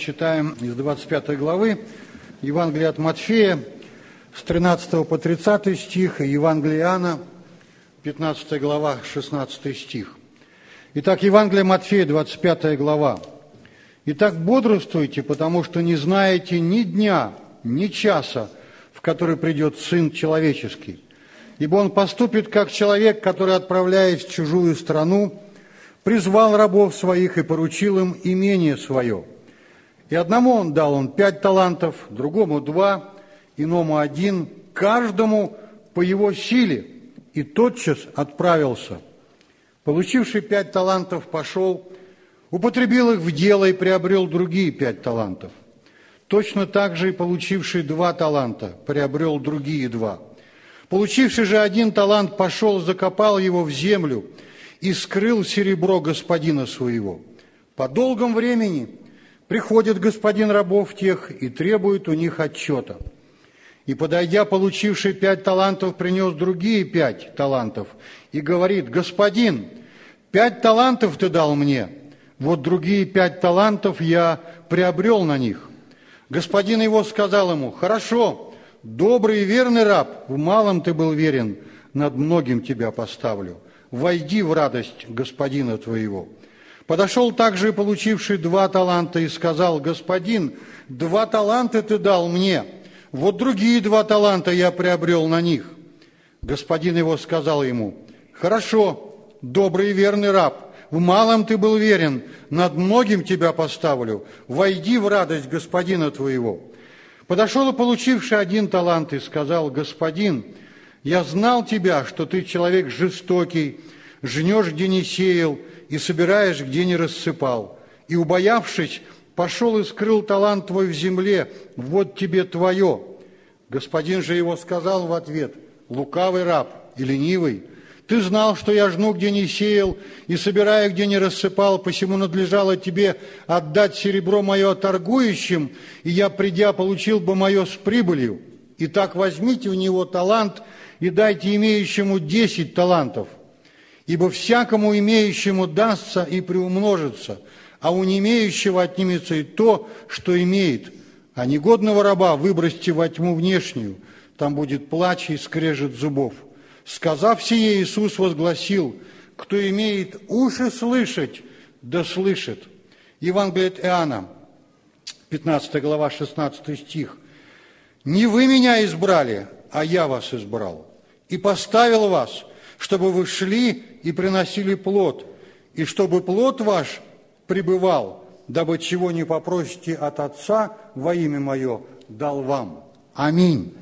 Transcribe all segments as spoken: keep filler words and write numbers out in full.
Читаем из двадцать пятой главы Евангелия от Матфея с тринадцатого по тридцатый стих и Евангелия Иоанна, пятнадцатая глава, шестнадцатый стих. Итак, Евангелие Матфея, двадцать пятая глава. «Итак, бодрствуйте, потому что не знаете ни дня, ни часа, в который придет Сын Человеческий. Ибо Он поступит, как человек, который, отправляясь в чужую страну, призвал рабов своих и поручил им имение свое. И одному он дал он пять талантов, другому два, иному один, каждому по его силе, и тотчас отправился. Получивший пять талантов пошел, употребил их в дело и приобрел другие пять талантов. Точно так же и получивший два таланта приобрел другие два. Получивший же один талант пошел, закопал его в землю и скрыл серебро господина своего. По долгом времени приходит господин рабов тех и требует у них отчета. И, подойдя, получивший пять талантов, принес другие пять талантов и говорит: господин, пять талантов ты дал мне, вот другие пять талантов я приобрел на них. Господин его сказал ему: хорошо, добрый и верный раб, в малом ты был верен, над многим тебя поставлю. Войди в радость господина твоего. Подошел также и получивший два таланта и сказал: господин, два таланта ты дал мне, вот другие два таланта я приобрел на них. Господин его сказал ему: хорошо, добрый и верный раб, в малом ты был верен, над многим тебя поставлю, войди в радость господина твоего. Подошел и получивший один талант и сказал: господин, я знал тебя, что ты человек жестокий, жнешь, где не сеял, и собираешь, где не рассыпал. И, убоявшись, пошел и скрыл талант твой в земле, вот тебе твое. Господин же его сказал в ответ: лукавый раб и ленивый, ты знал, что я жну, где не сеял, и собираю, где не рассыпал, посему надлежало тебе отдать серебро мое торгующим, и я, придя, получил бы мое с прибылью. Итак, возьмите у него талант и дайте имеющему десять талантов. Ибо всякому имеющему дастся и приумножится, а у не имеющего отнимется и то, что имеет. А негодного раба выбросьте во тьму внешнюю, там будет плач и скрежет зубов. Сказав сие, Иисус возгласил: кто имеет уши слышать, да слышит. Евангелие от Иоанна, пятнадцатая глава, шестнадцатый стих. Не вы меня избрали, а я вас избрал и поставил вас, чтобы вы шли и приносили плод, и чтобы плод ваш пребывал, дабы чего не попросите от Отца во имя Мое, дал вам. Аминь.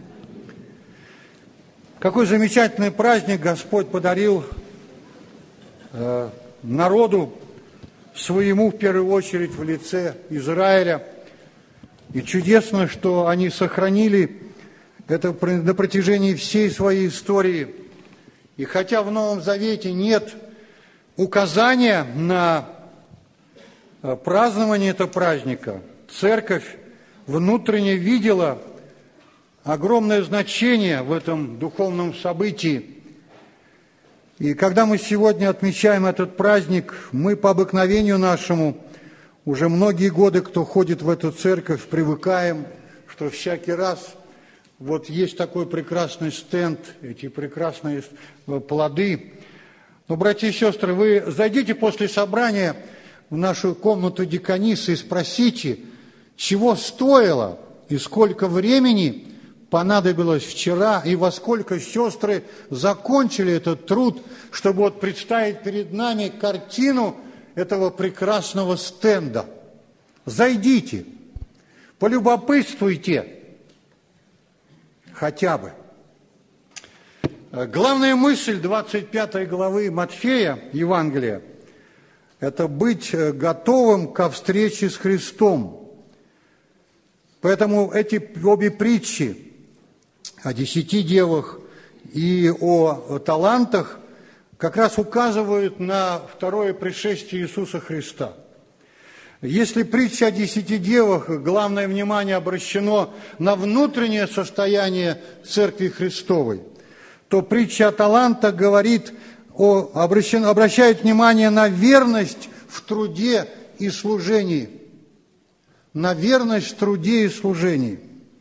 Какой замечательный праздник Господь подарил э, народу своему, в первую очередь, в лице Израиля. И чудесно, что они сохранили это на протяжении всей своей истории. И хотя в Новом Завете нет указания на празднование этого праздника, Церковь внутренне видела огромное значение в этом духовном событии. И когда мы сегодня отмечаем этот праздник, мы по обыкновению нашему, уже многие годы, кто ходит в эту церковь, привыкаем, что всякий раз вот есть такой прекрасный стенд, эти прекрасные плоды. Но, братья и сестры, вы зайдите после собрания в нашу комнату диканисы и спросите, чего стоило и сколько времени понадобилось вчера, и во сколько сестры закончили этот труд, чтобы вот представить перед нами картину этого прекрасного стенда. Зайдите, полюбопытствуйте хотя бы. Главная мысль двадцать пятой главы Матфея, Евангелия, это быть готовым ко встрече с Христом. Поэтому эти обе притчи о десяти девах и о талантах как раз указывают на второе пришествие Иисуса Христа. Если притча о десяти девах, главное внимание обращено на внутреннее состояние Церкви Христовой, то притча о талантах говорит о, обращен, обращает внимание на верность в труде и служении. на верность в труде и служении.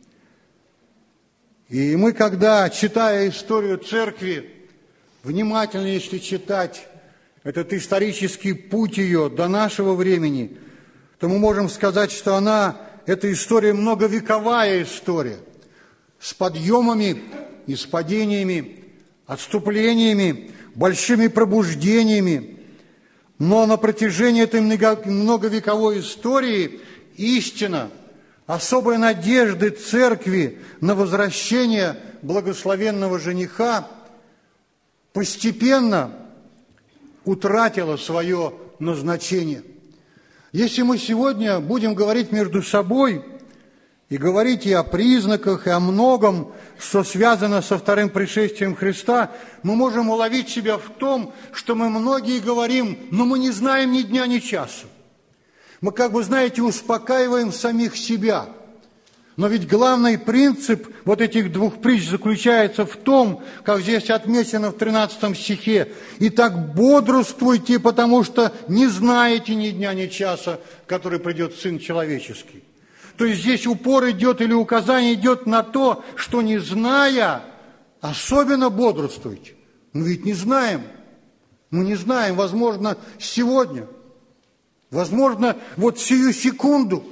И мы, когда, читая историю церкви, внимательно, если читать этот исторический путь ее до нашего времени, то мы можем сказать, что она, эта история, многовековая история, с подъемами и с падениями, отступлениями, большими пробуждениями. Но на протяжении этой многовековой истории истина, особой надежды церкви на возвращение благословенного жениха постепенно утратила свое назначение. Если мы сегодня будем говорить между собой и говорить и о признаках, и о многом, что связано со вторым пришествием Христа, мы можем уловить себя в том, что мы многие говорим, но мы не знаем ни дня, ни часа. Мы, как бы, знаете, успокаиваем самих себя. Но ведь главный принцип вот этих двух притч заключается в том, как здесь отмечено в тринадцатом стихе: «Итак бодрствуйте, потому что не знаете ни дня, ни часа, который придет Сын Человеческий». То есть здесь упор идет или указание идет на то, что не зная, особенно бодрствуйте. Мы ведь не знаем. Мы не знаем, возможно, сегодня, возможно, вот сию секунду.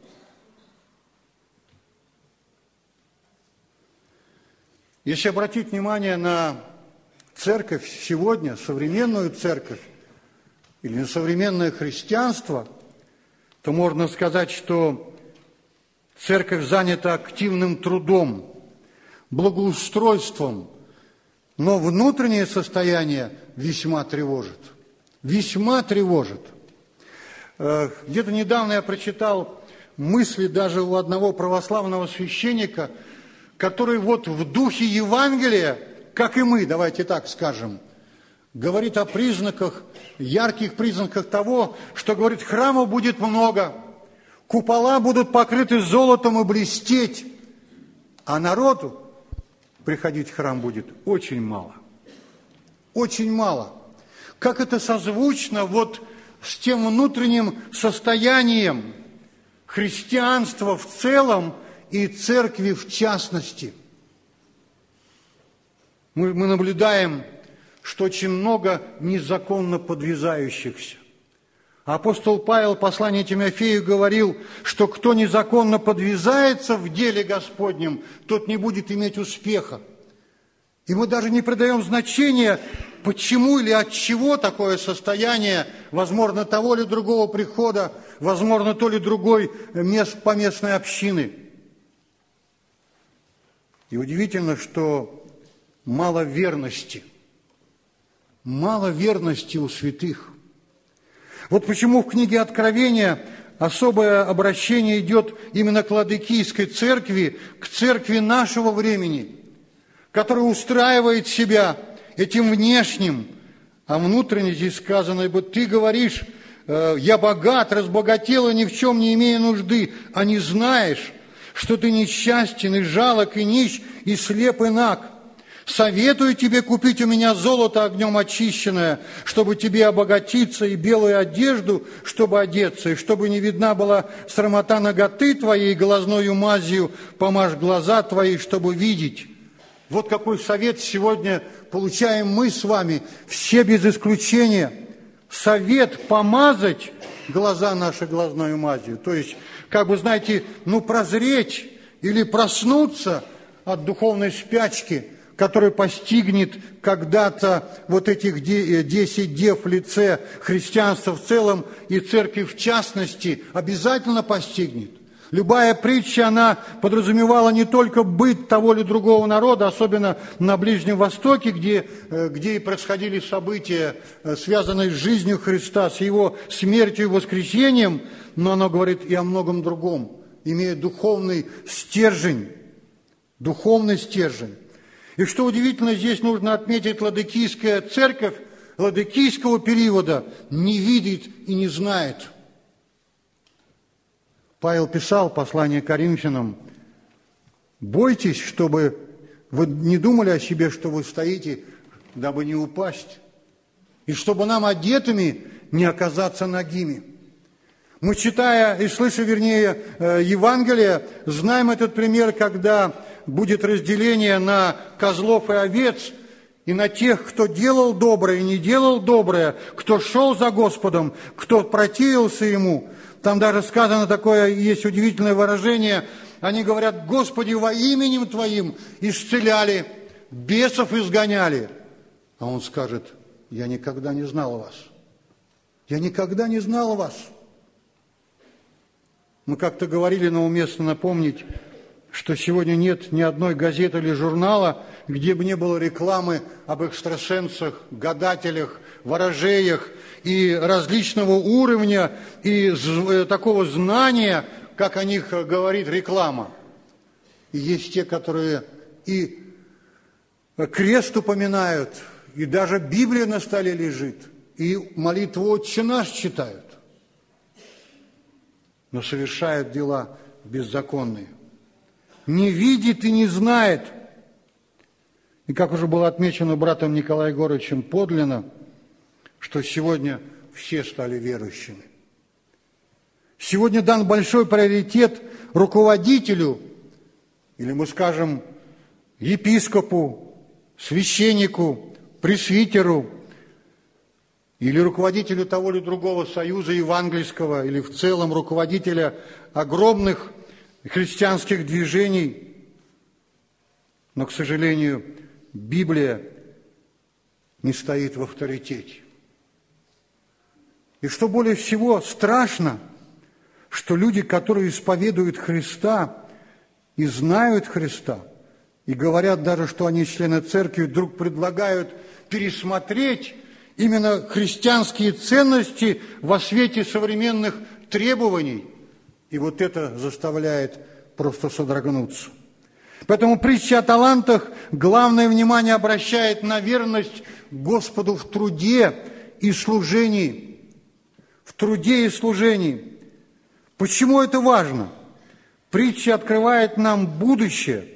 Если обратить внимание на церковь сегодня, современную церковь, или на современное христианство, то можно сказать, что церковь занята активным трудом, благоустройством, но внутреннее состояние весьма тревожит. Весьма тревожит. Где-то недавно я прочитал мысли даже у одного православного священника, который вот в духе Евангелия, как и мы, давайте так скажем, говорит о признаках, ярких признаках того, что, говорит, храмов будет много, купола будут покрыты золотом и блестеть, а народу приходить в храм будет очень мало. Очень мало. Как это созвучно вот с тем внутренним состоянием христианства в целом и церкви в частности. Мы, мы наблюдаем, что очень много незаконно подвязающихся. Апостол Павел в послании Тимофею говорил, что кто незаконно подвязается в деле Господнем, тот не будет иметь успеха. И мы даже не придаем значения, почему или от чего такое состояние, возможно, того или другого прихода, возможно, то ли другой мест, поместной общины. И удивительно, что мало верности, мало верности у святых. Вот почему в книге Откровения особое обращение идет именно к Ладикийской церкви, к церкви нашего времени, которая устраивает себя этим внешним, а внутренне здесь сказано: ибо ты говоришь, я богат, разбогател и ни в чем не имею нужды, а не знаешь, что ты несчастен и жалок, и нищ, и слеп, и наг. Советую тебе купить у меня золото огнем очищенное, чтобы тебе обогатиться, и белую одежду, чтобы одеться, и чтобы не видна была срамота наготы твоей, и глазною мазью помажь глаза твои, чтобы видеть. Вот какой совет сегодня получаем мы с вами, все без исключения. Совет помазать глаза наши глазною мазью. То есть, как бы, знаете, ну, прозреть или проснуться от духовной спячки, который постигнет когда-то вот этих десять дев в лице христианства в целом и церкви в частности, обязательно постигнет. Любая притча, она подразумевала не только быт того или другого народа, особенно на Ближнем Востоке, где, где и происходили события, связанные с жизнью Христа, с Его смертью и воскресением, но оно говорит и о многом другом, имея духовный стержень, духовный стержень. И что удивительно, здесь нужно отметить, Ладикийская церковь ладикийского периода не видит и не знает. Павел писал послание Коринфянам: бойтесь, чтобы вы не думали о себе, что вы стоите, дабы не упасть, и чтобы нам одетыми не оказаться нагими. Мы, читая и слыша, вернее, Евангелие, знаем этот пример, когда будет разделение на козлов и овец, и на тех, кто делал доброе и не делал доброе, кто шел за Господом, кто противился Ему. Там даже сказано такое, есть удивительное выражение. Они говорят: Господи, во именем Твоим исцеляли, бесов изгоняли. А Он скажет: я никогда не знал вас. Я никогда не знал вас. Мы как-то говорили, но уместно напомнить, что сегодня нет ни одной газеты или журнала, где бы не было рекламы об экстрасенсах, гадателях, ворожеях и различного уровня, и такого знания, как о них говорит реклама. И есть те, которые и крест упоминают, и даже Библия на столе лежит, и молитву «Отче наш» читают, но совершают дела беззаконные. Не видит и не знает. И как уже было отмечено братом Николаем Егоровичем подлинно, что сегодня все стали верующими. Сегодня дан большой приоритет руководителю, или мы скажем епископу, священнику, пресвитеру, или руководителю того или другого союза евангельского, или в целом руководителя огромных христианских движений. Но, к сожалению, Библия не стоит в авторитете. И что более всего страшно, что люди, которые исповедуют Христа и знают Христа, и говорят даже, что они члены церкви, вдруг предлагают пересмотреть именно христианские ценности во свете современных требований. И вот это заставляет просто содрогнуться. Поэтому притча о талантах главное внимание обращает на верность Господу в труде и служении. В труде и служении. Почему это важно? Притча открывает нам будущее,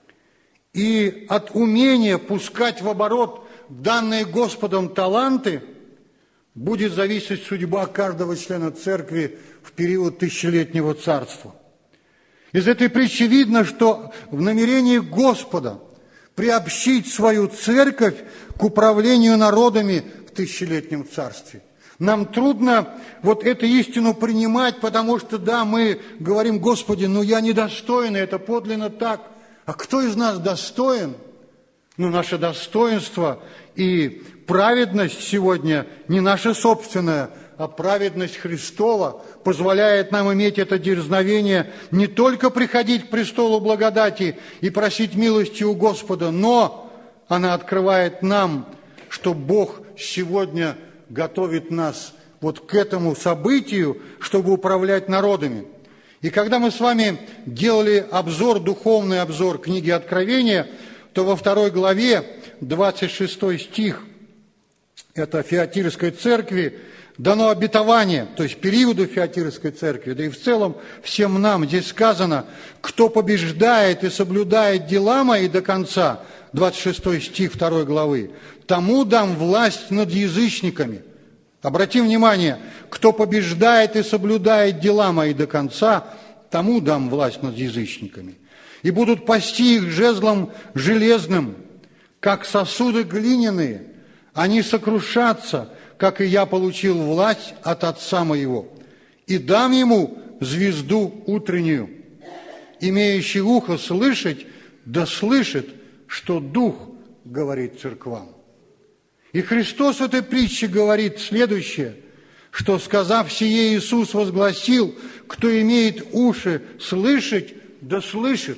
и от умения пускать в оборот данные Господом таланты будет зависеть судьба каждого члена церкви в период тысячелетнего царства. Из этой притчи видно, что в намерении Господа приобщить свою церковь к управлению народами в тысячелетнем царстве. Нам трудно вот эту истину принимать, потому что, да, мы говорим: Господи, ну я недостоин, это подлинно так. А кто из нас достоин? Ну, наше достоинство и праведность сегодня не наша собственная, а праведность Христова позволяет нам иметь это дерзновение не только приходить к престолу благодати и просить милости у Господа, но она открывает нам, что Бог сегодня готовит нас вот к этому событию, чтобы управлять народами. И когда мы с вами делали обзор, духовный обзор книги Откровения, то во второй главе, двадцать шестой стих, это Фиатирской церкви, дано обетование, то есть периоду Фиатирской церкви, да и в целом всем нам. Здесь сказано: кто побеждает и соблюдает дела мои до конца, двадцать шестой стих второй главы, тому дам власть над язычниками. Обратим внимание, кто побеждает и соблюдает дела мои до конца, тому дам власть над язычниками. И будут пасти их жезлом железным, как сосуды глиняные. Они сокрушатся, как и я получил власть от Отца моего. И дам ему звезду утреннюю. Имеющий ухо слышать, да слышит, что Дух говорит церквам. И Христос в этой притче говорит следующее, что, сказав сие, Иисус возгласил: кто имеет уши слышать, да слышит.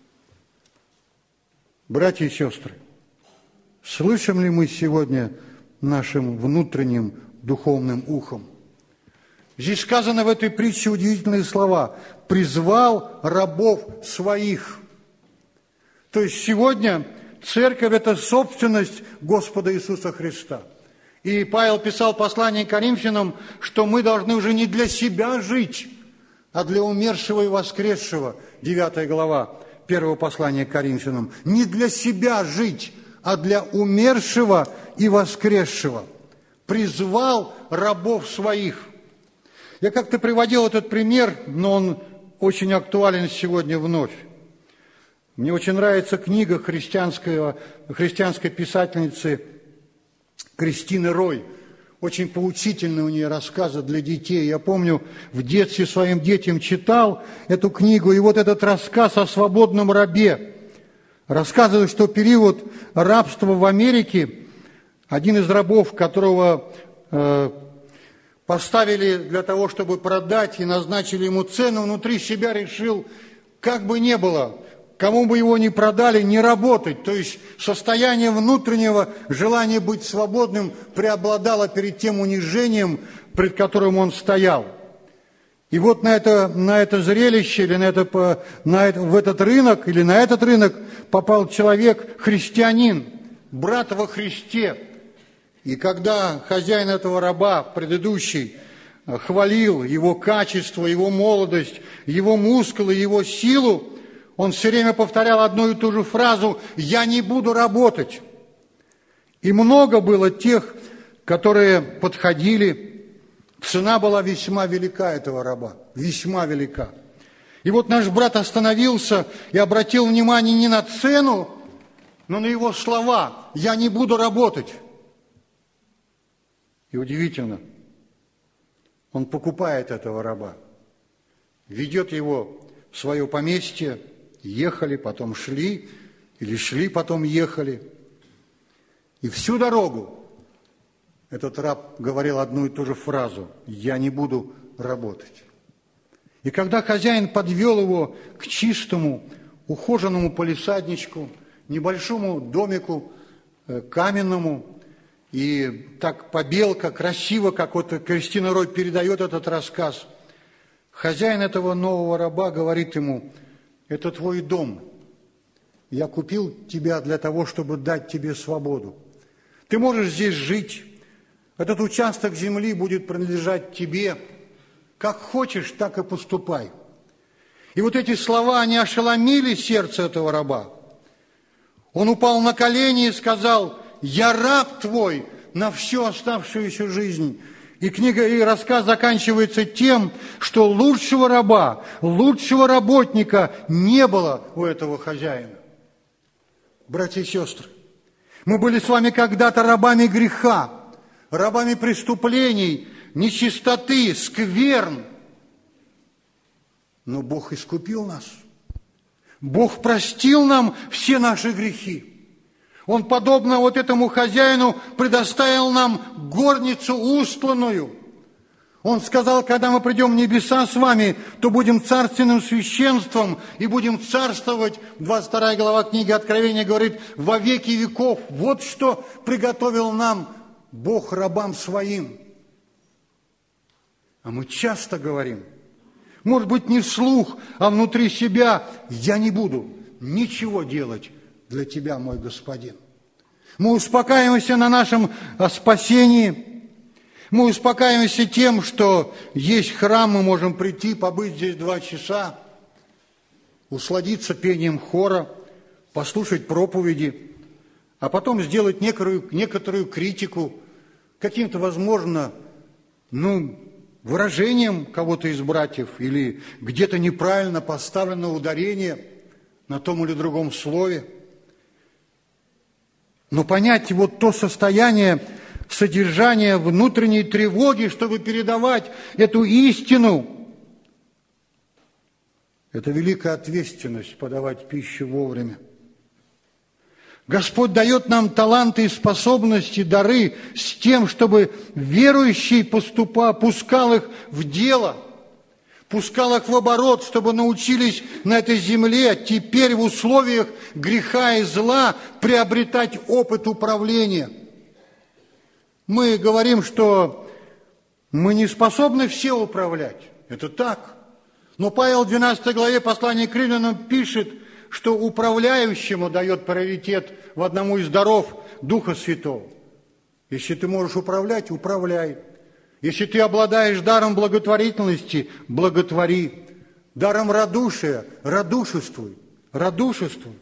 Братья и сестры, слышим ли мы сегодня нашим внутренним духовным ухом? Здесь сказано в этой притче удивительные слова: «призвал рабов своих». То есть сегодня церковь – это собственность Господа Иисуса Христа. И Павел писал послание к Коринфянам, что мы должны уже не для себя жить, а для умершего и воскресшего. девятая глава первого послания к Коринфянам. Не для себя жить, а для умершего и воскресшего. Призвал рабов своих. Я как-то приводил этот пример, но он очень актуален сегодня вновь. Мне очень нравится книга христианского, христианской писательницы Кристины Рой. Очень поучительные у нее рассказы для детей. Я помню, в детстве своим детям читал эту книгу, и вот этот рассказ о свободном рабе. Рассказывает, что в период рабства в Америке один из рабов, которого э, поставили для того, чтобы продать, и назначили ему цену, внутри себя решил, как бы ни было, кому бы его ни продали, не работать. То есть состояние внутреннего желания быть свободным преобладало перед тем унижением, пред которым он стоял. И вот на это, на это зрелище, или на это, на это, в этот рынок, или на этот рынок попал человек, христианин, брат во Христе. И когда хозяин этого раба, предыдущий, хвалил его качество, его молодость, его мускулы, его силу, он все время повторял одну и ту же фразу «Я не буду работать». И много было тех, которые подходили. Цена была весьма велика этого раба, весьма велика. И вот наш брат остановился и обратил внимание не на цену, но на его слова «Я не буду работать». И удивительно, он покупает этого раба, ведет его в свое поместье, ехали, потом шли, или шли, потом ехали. И всю дорогу этот раб говорил одну и ту же фразу «Я не буду работать». И когда хозяин подвел его к чистому, ухоженному палисадничку, небольшому домику каменному, и так побелка, красиво, как вот Кристина Рой передает этот рассказ, хозяин этого нового раба говорит ему: «Это твой дом. Я купил тебя для того, чтобы дать тебе свободу. Ты можешь здесь жить. Этот участок земли будет принадлежать тебе. Как хочешь, так и поступай». И вот эти слова, они ошеломили сердце этого раба. Он упал на колени и сказал: «Я раб твой на всю оставшуюся жизнь». И книга, и рассказ заканчивается тем, что лучшего раба, лучшего работника не было у этого хозяина. Братья и сестры, мы были с вами когда-то рабами греха, рабами преступлений, нечистоты, скверн. Но Бог искупил нас. Бог простил нам все наши грехи. Он, подобно вот этому хозяину, предоставил нам горницу устланную. Он сказал: когда мы придем в небеса с вами, то будем царственным священством и будем царствовать. двадцать вторая глава книги Откровения говорит: во веки веков. Вот что приготовил нам Бог рабам своим. А мы часто говорим, может быть, не вслух, а внутри себя: я не буду ничего делать для тебя, мой господин. Мы успокаиваемся на нашем спасении. Мы успокаиваемся тем, что есть храм, мы можем прийти, побыть здесь два часа, усладиться пением хора, послушать проповеди, а потом сделать некоторую, некоторую критику, каким-то, возможно, ну, выражением кого-то из братьев или где-то неправильно поставлено ударение на том или другом слове. Но понять вот то состояние, содержание внутренней тревоги, чтобы передавать эту истину, это великая ответственность подавать пищу вовремя. Господь дает нам таланты и способности, дары с тем, чтобы верующий поступал, пускал их в дело, пускал их в оборот, чтобы научились на этой земле теперь в условиях греха и зла приобретать опыт управления. Мы говорим, что мы не способны все управлять. Это так. Но Павел в двенадцатой главе послания к Римлянам пишет, что управляющему дает приоритет в одному из даров Духа Святого. Если ты можешь управлять, управляй. Если ты обладаешь даром благотворительности, благотвори. Даром радушия, радушествуй, радушествуй.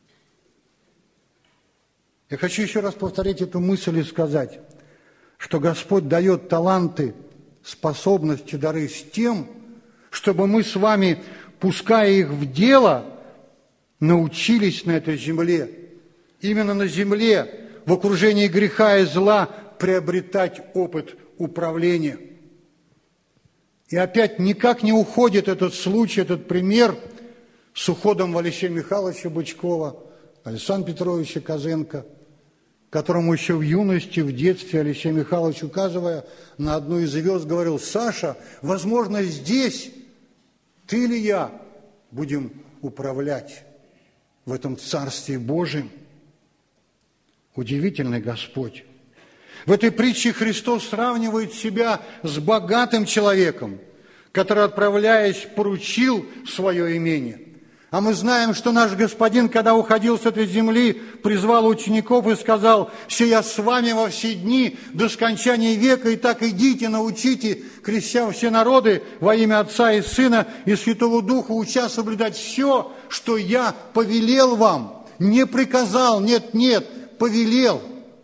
Я хочу еще раз повторить эту мысль и сказать, что Господь дает таланты способности, дары с тем, чтобы мы с вами, пуская их в дело, научились на этой земле, именно на земле, в окружении греха и зла, приобретать опыт управления. И опять никак не уходит этот случай, этот пример с уходом Алексея Михайловича Бычкова, Александра Петровича Козенко, которому еще в юности, в детстве Алексей Михайлович, указывая на одну из звезд, говорил: «Саша, возможно, здесь ты или я будем управлять в этом Царстве Божьем». Удивительный Господь. В этой притче Христос сравнивает себя с богатым человеком, который, отправляясь, поручил свое имение. А мы знаем, что наш Господин, когда уходил с этой земли, призвал учеников и сказал: «Се я с вами во все дни до скончания века, и так идите, научите, крестя все народы во имя Отца и Сына и Святого Духа, уча соблюдать все, что я повелел вам». Не приказал, нет, нет, повелел.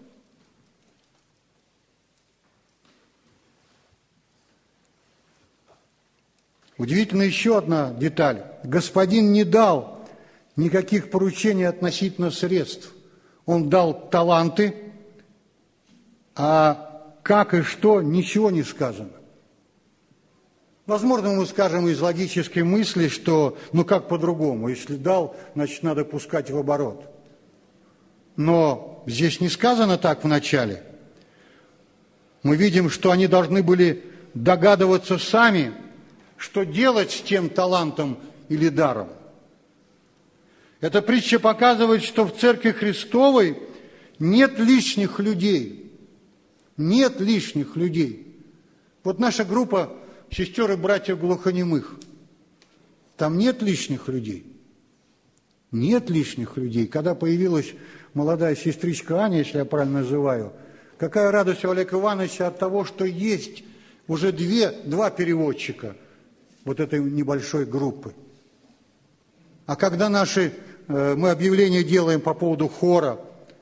Удивительно еще одна деталь. Господин не дал никаких поручений относительно средств. Он дал таланты, а как и что, ничего не сказано. Возможно, мы скажем из логической мысли, что ну как по-другому, если дал, значит, надо пускать в оборот. Но здесь не сказано так в начале. Мы видим, что они должны были догадываться сами, что делать с тем талантом или даром. Эта притча показывает, что в Церкви Христовой нет лишних людей. Нет лишних людей. Вот наша группа сестер и братьев глухонемых. Там нет лишних людей. Нет лишних людей. Когда появилась молодая сестричка Аня, если я правильно называю, какая радость у Олега Ивановича от того, что есть уже две, два переводчика вот этой небольшой группы. А когда наши, мы объявления делаем по поводу хора,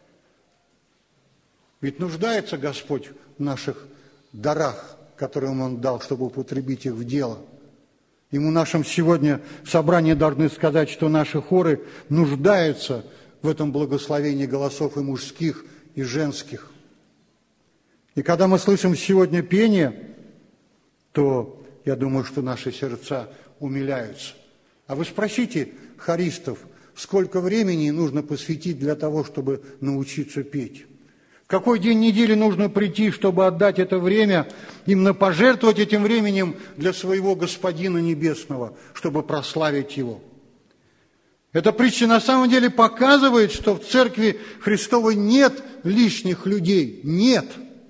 ведь нуждается Господь в наших дарах, которые Он дал, чтобы употребить их в дело. Ему нашим сегодня собрании должны сказать, что наши хоры нуждаются в этом благословении голосов и мужских, и женских. И когда мы слышим сегодня пение, то я думаю, что наши сердца умиляются. А вы спросите хористов, сколько времени нужно посвятить для того, чтобы научиться петь? В какой день недели нужно прийти, чтобы отдать это время, именно пожертвовать этим временем для своего Господина Небесного, чтобы прославить Его? Эта притча на самом деле показывает, что в Церкви Христовой нет лишних людей. Нет.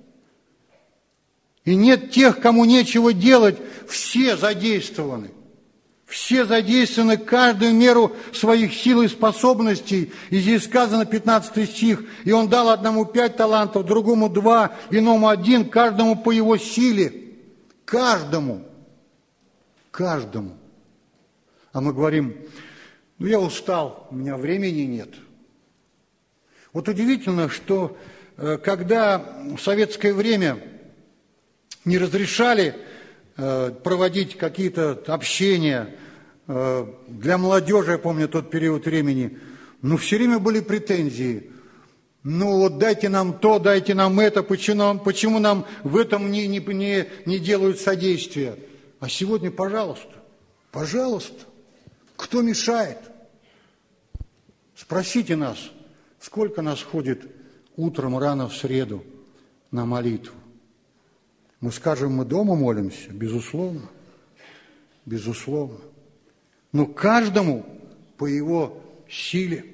И нет тех, кому нечего делать. Все задействованы. Все задействованы каждую меру своих сил и способностей. И здесь сказано, пятнадцатый стих, «И он дал одному пять талантов, другому два, иному один, каждому по его силе». Каждому. Каждому. А мы говорим: ну, я устал, у меня времени нет. Вот удивительно, что когда в советское время не разрешали проводить какие-то общения для молодежи, я помню тот период времени, но все время были претензии. Ну вот дайте нам то, дайте нам это, почему нам, почему нам в этом не, не, не, не делают содействия? А сегодня, пожалуйста, пожалуйста, кто мешает? Спросите нас, сколько нас ходит утром рано в среду на молитву. Мы скажем, мы дома молимся, безусловно, безусловно. Но каждому по его силе.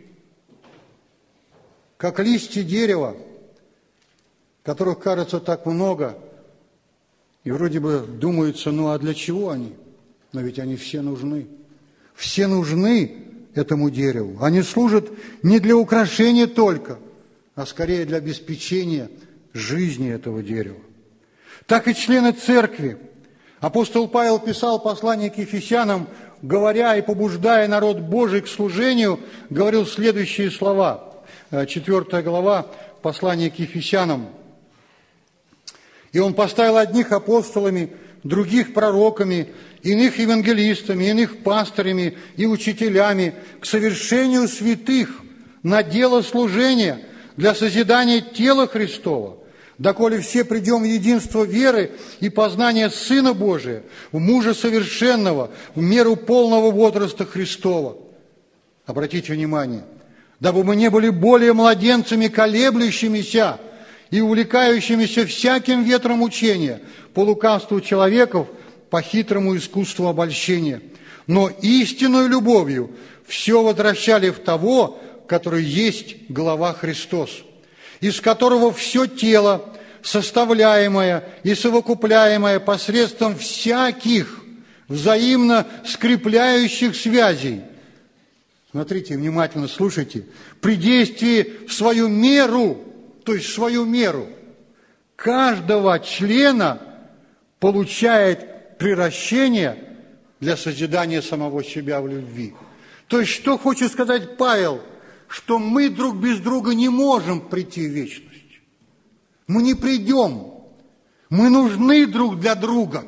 Как листья дерева, которых кажется так много, и вроде бы думается, ну а для чего они? Но ведь они все нужны. Все нужны этому дереву. Они служат не для украшения только, а скорее для обеспечения жизни этого дерева. Так и члены церкви. Апостол Павел писал послание к Ефесянам, говоря и побуждая народ Божий к служению, говорил следующие слова. Четвертая глава, послание к Ефесянам. И Он поставил одних апостолами, других пророками, иных евангелистами, иных пастырями и учителями к совершению святых на дело служения для созидания тела Христова, доколе все придем в единство веры и познания Сына Божия, в мужа совершенного, в меру полного возраста Христова. Обратите внимание, дабы мы не были более младенцами, колеблющимися и увлекающимися всяким ветром учения, по лукавству человеков, по хитрому искусству обольщения, но истинной любовью все возвращали в того, который есть глава Христос, из которого все тело, составляемое и совокупляемое посредством всяких взаимно скрепляющих связей. Смотрите, внимательно слушайте. При действии в свою меру, то есть в свою меру, каждого члена получает приращение для созидания самого себя в любви. То есть, что хочет сказать Павел? Что мы друг без друга не можем прийти в вечность. Мы не придем. Мы нужны друг для друга.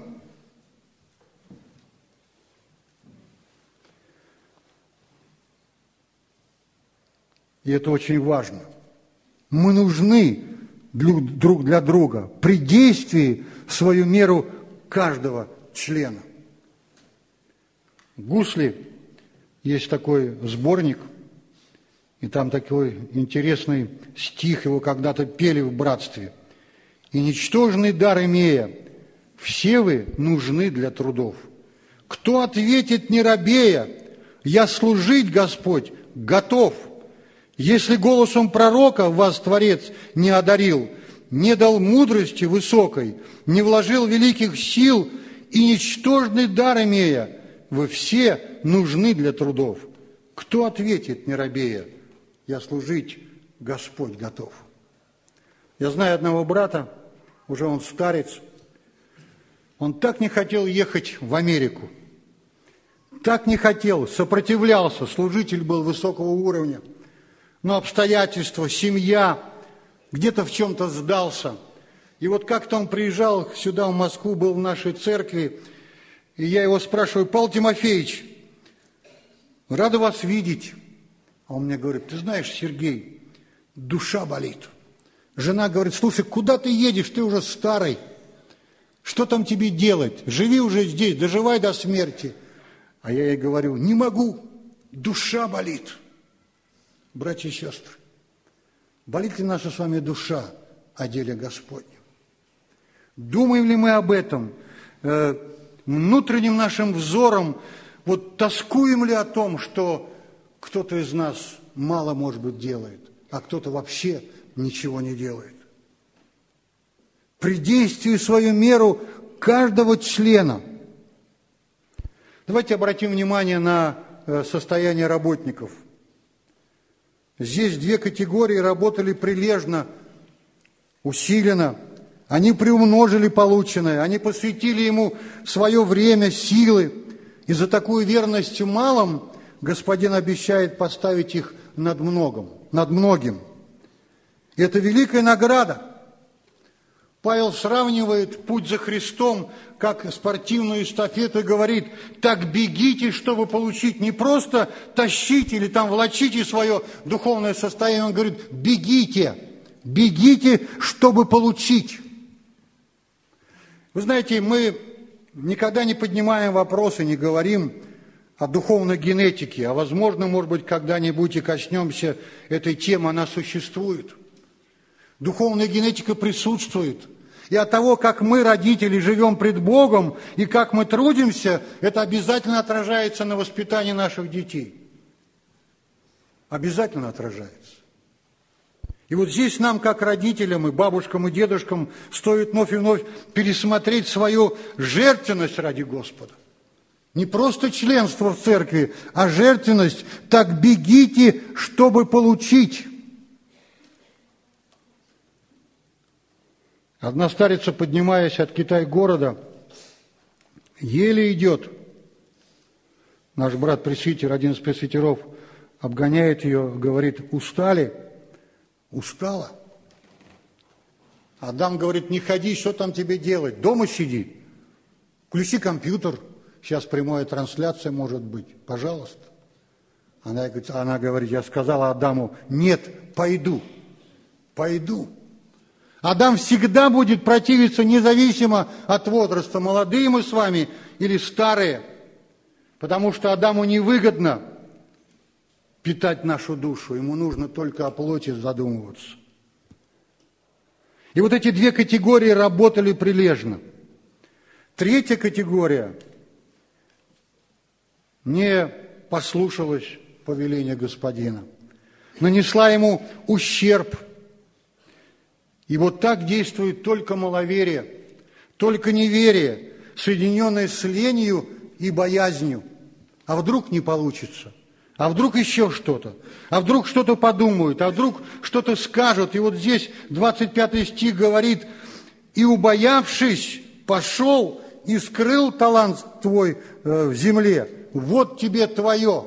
И это очень важно. Мы нужны друг для друга при действии в свою меру каждого члена. В Гусли есть такой сборник, и там такой интересный стих, его когда-то пели в братстве. «И ничтожный дар имея, все вы нужны для трудов. Кто ответит, не робея, я служить, Господь, готов. Если голосом пророка вас Творец не одарил, не дал мудрости высокой, не вложил великих сил, и ничтожный дар имея, вы все нужны для трудов. Кто ответит, не робея, я служить, Господь, готов». Я знаю одного брата, уже он старец, он так не хотел ехать в Америку, так не хотел, сопротивлялся, служитель был высокого уровня, но обстоятельства, семья, где-то в чем-то сдался. И вот как-то он приезжал сюда, в Москву, был в нашей церкви, и я его спрашиваю: «Павел Тимофеевич, рада вас видеть». А он мне говорит: «Ты знаешь, Сергей, душа болит». Жена говорит: «Слушай, куда ты едешь? Ты уже старый. Что там тебе делать? Живи уже здесь, доживай до смерти». А я ей говорю: «Не могу, душа болит». Братья и сестры, болит ли наша с вами душа о деле Господнем? Думаем ли мы об этом э, внутренним нашим взором? Вот тоскуем ли о том, что кто-то из нас мало, может быть, делает, а кто-то вообще ничего не делает? При действии в свою меру каждого члена. Давайте обратим внимание на состояние работников. Здесь две категории работали прилежно, усиленно. Они приумножили полученное, они посвятили ему свое время, силы. И за такую верность в малом Господин обещает поставить их над многим. Над многим. И это великая награда. Павел сравнивает путь за Христом как спортивную эстафету и говорит: так бегите, чтобы получить, не просто тащите или там волочите свое духовное состояние. Он говорит: бегите, бегите, чтобы получить. Вы знаете, мы никогда не поднимаем вопросы, не говорим о духовной генетике, а возможно, может быть, когда-нибудь и коснемся этой темы, она существует. Духовная генетика присутствует. И от того, как мы, родители, живем пред Богом и как мы трудимся, это обязательно отражается на воспитании наших детей. Обязательно отражается. И вот здесь нам, как родителям, и бабушкам, и дедушкам, стоит вновь и вновь пересмотреть свою жертвенность ради Господа. Не просто членство в церкви, а жертвенность. Так бегите, чтобы получить. Одна старица, поднимаясь от Китай-города, еле идет. Наш брат-пресвитер, один из пресвитеров, обгоняет ее, говорит: устали? Устала? Адам говорит, не ходи, что там тебе делать? Дома сиди. Включи компьютер. Сейчас прямая трансляция может быть. Пожалуйста. Она, она говорит, я сказала Адаму, нет, пойду. Пойду. Адам всегда будет противиться, независимо от возраста, молодые мы с вами или старые, потому что Адаму невыгодно питать нашу душу, ему нужно только о плоти задумываться. И вот эти две категории работали прилежно. Третья категория не послушалась повеления Господина, нанесла ему ущерб. И вот так действует только маловерие, только неверие, соединенное с ленью и боязнью. А вдруг не получится? А вдруг еще что-то? А вдруг что-то подумают? А вдруг что-то скажут? И вот здесь двадцать пятый стих говорит, «И, убоявшись, пошел и скрыл талант твой в земле. Вот тебе твое».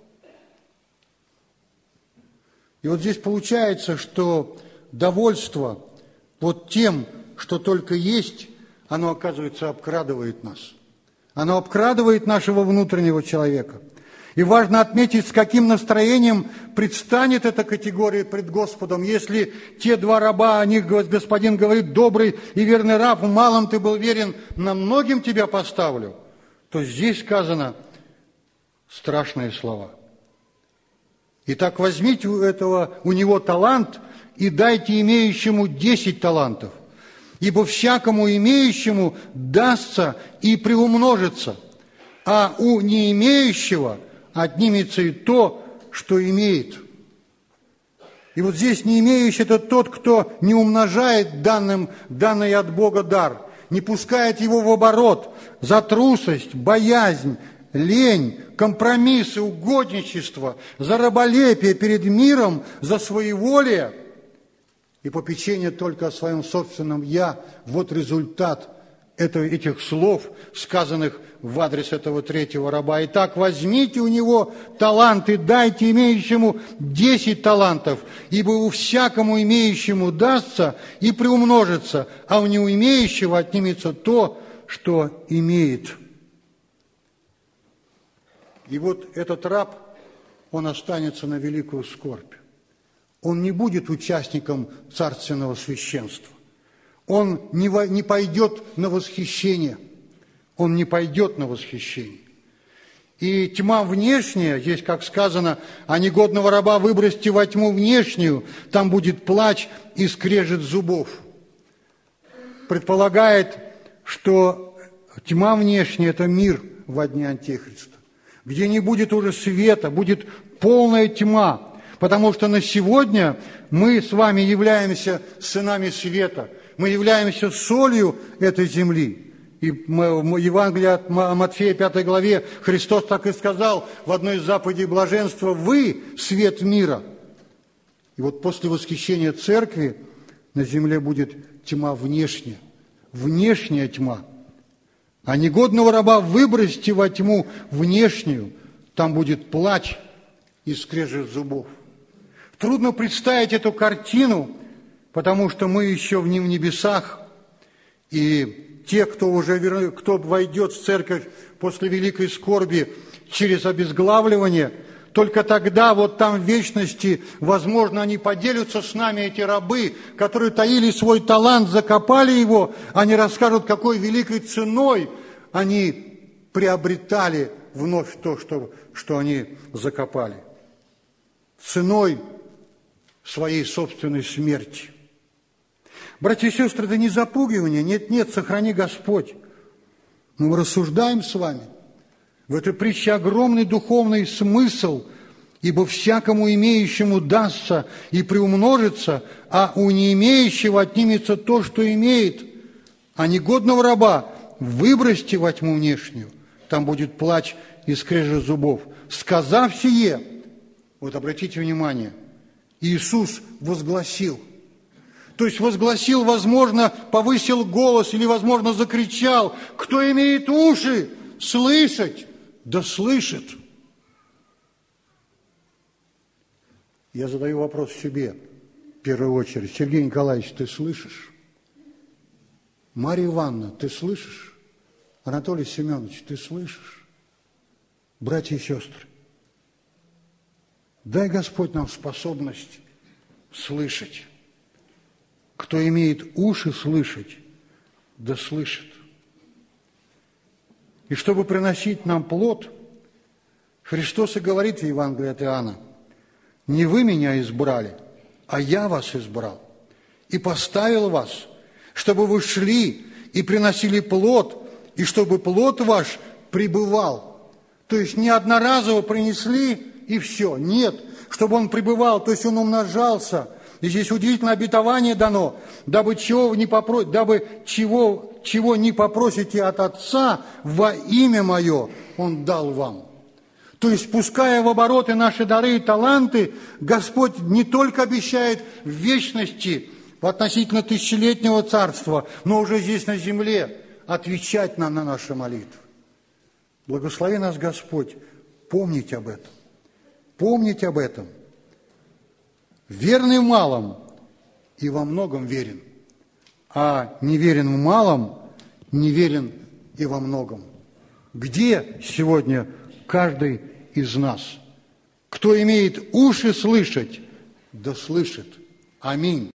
И вот здесь получается, что довольство вот тем, что только есть, оно, оказывается, обкрадывает нас. Оно обкрадывает нашего внутреннего человека. И важно отметить, с каким настроением предстанет эта категория пред Господом. Если те два раба, о них Господин говорит, добрый и верный раб, в малом ты был верен, на многим тебя поставлю, то здесь сказано страшные слова. Итак, возьмите у этого, у него талант и дайте имеющему десять талантов, ибо всякому имеющему дастся и приумножится, а у не имеющего отнимется и то, что имеет. И вот здесь не имеющий – это тот, кто не умножает данным, данный от Бога дар, не пускает его в оборот за трусость, боязнь, лень, компромиссы, угодничество, за раболепие перед миром, за своеволие и попечение только о своем собственном «я». Вот результат этого, этих слов, сказанных в адрес этого третьего раба. Итак, возьмите у него талант и дайте имеющему десять талантов, ибо у всякому имеющему дастся и приумножится, а у неумеющего отнимется то, что имеет. И вот этот раб, он останется на великую скорбь. Он не будет участником царственного священства. Он не, во, не пойдет на восхищение. Он не пойдет на восхищение. И тьма внешняя, здесь, как сказано, а негодного раба выбросьте во тьму внешнюю, там будет плач и скрежет зубов. Предполагает, что тьма внешняя – это мир во дне Антихриста, где не будет уже света, будет полная тьма, потому что на сегодня мы с вами являемся сынами света, мы являемся солью этой земли. И в Евангелии от Матфея, пятой главе, Христос так и сказал в одной из заповедей блаженства: «Вы – свет мира». И вот после восхищения церкви на земле будет тьма внешняя, внешняя тьма. А негодного раба выбросьте во тьму внешнюю, там будет плач и скрежет зубов. Трудно представить эту картину, потому что мы еще в небесах, и те, кто уже кто войдет в церковь после великой скорби через обезглавливание, только тогда, вот там в вечности, возможно, они поделятся с нами, эти рабы, которые таили свой талант, закопали его, они расскажут, какой великой ценой они приобретали вновь то, что, что они закопали. Ценой своей собственной смерти. Братья и сестры, это не запугивание, нет, нет, сохрани Господь. Но мы рассуждаем с вами. В этой притче огромный духовный смысл, ибо всякому имеющему дастся и приумножится, а у не имеющего отнимется то, что имеет. А негодного раба выбросьте во тьму внешнюю, там будет плач и скрежет зубов. Сказав сие, вот обратите внимание, Иисус возгласил. То есть возгласил, возможно, повысил голос или, возможно, закричал: «Кто имеет уши слышать, да слышит». Я задаю вопрос себе в первую очередь. Сергей Николаевич, ты слышишь? Марья Ивановна, ты слышишь? Анатолий Семенович, ты слышишь? Братья и сестры, дай Господь нам способность слышать. Кто имеет уши слышать, да слышит. И чтобы приносить нам плод, Христос и говорит в Евангелии от Иоанна: не вы меня избрали, а я вас избрал и поставил вас, чтобы вы шли и приносили плод, и чтобы плод ваш пребывал. То есть не одноразово принесли и все. Нет, чтобы он пребывал, то есть он умножался. И здесь удивительное обетование дано: дабы чего не попро... дабы чего, чего не попросите от Отца во имя Мое, Он дал вам. То есть, пуская в обороты наши дары и таланты, Господь не только обещает в вечности, в относительно тысячелетнего царства, но уже здесь на земле отвечать нам на наши молитвы. Благослови нас, Господь, помнить об этом. Помнить об этом. Верный в малом и во многом верен, а неверен в малом, неверен и во многом. Где сегодня каждый из нас? Кто имеет уши слышать, да слышит. Аминь.